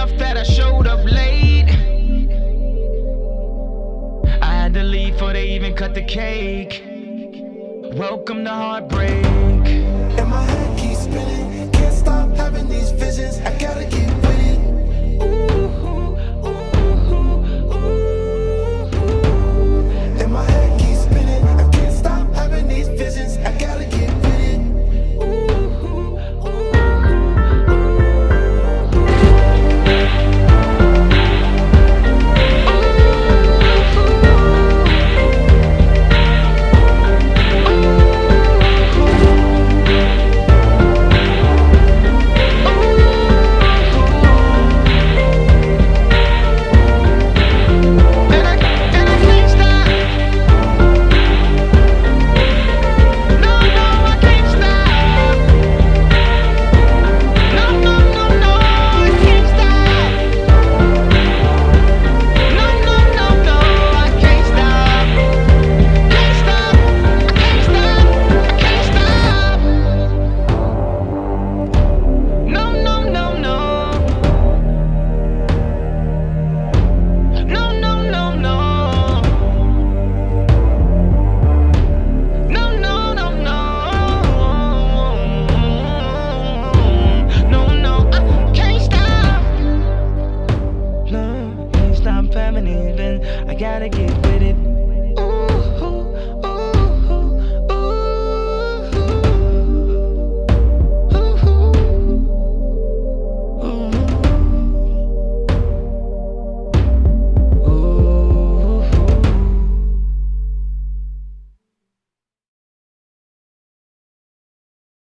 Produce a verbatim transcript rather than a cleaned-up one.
enough that I showed up late. I had to leave before they even cut the cake. Welcome to heartbreak. And my head keeps spinning, can't stop having these visions. I gotta get with it. And my head keeps spinning, I can't stop having these visions. I gotta get with it. I gotta get with it.